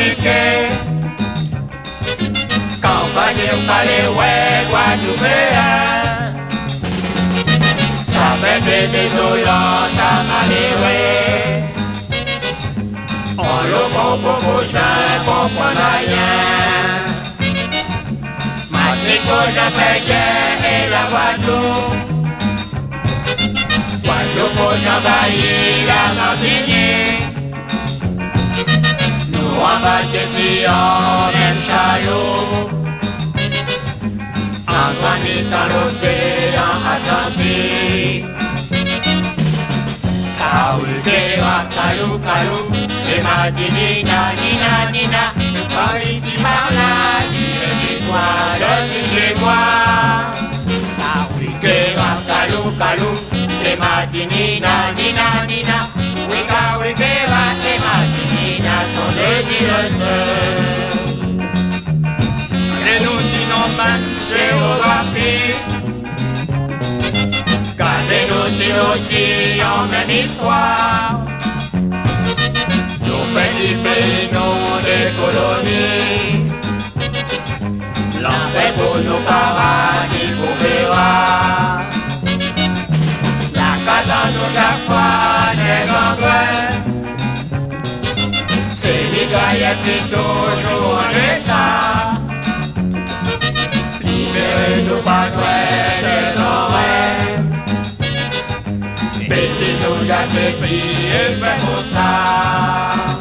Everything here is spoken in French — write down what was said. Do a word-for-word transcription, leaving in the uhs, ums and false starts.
Dominicain. Campagne au palais, ouais, Guadeloupéen. Ça fait des désolants, ça m'a levé. On le comprend pour je comprends rien. Maintenant j'ai fait guerre et la Guadeloupe. Guadeloupe j'envahis la Martinique. Nous embarquons si on aime chaloupe. En granit dans l'océan Atlantique. Kaoultera, kalou, kalou, c'est ma nina, nina, nina. Par ici, par là, tu es toi, je suis chez moi. Kaoultera, kalou, kalou, c'est ma nina, nina, nina. Oui, kaoultera, c'est ma nina, sont des îles seules. Et nous disons pas géographie. Gardez-nous dire aussi en même histoire. Nous faisons du pays, non des colonies. L'enfer pour nos paradis pour verra. La casa nous chaque fois n'est gangrène. C'est migraillette qui toujours en ça. Libérez-nous pas de nos rêves. Bêtises, j'ai écrit et fait pour ça.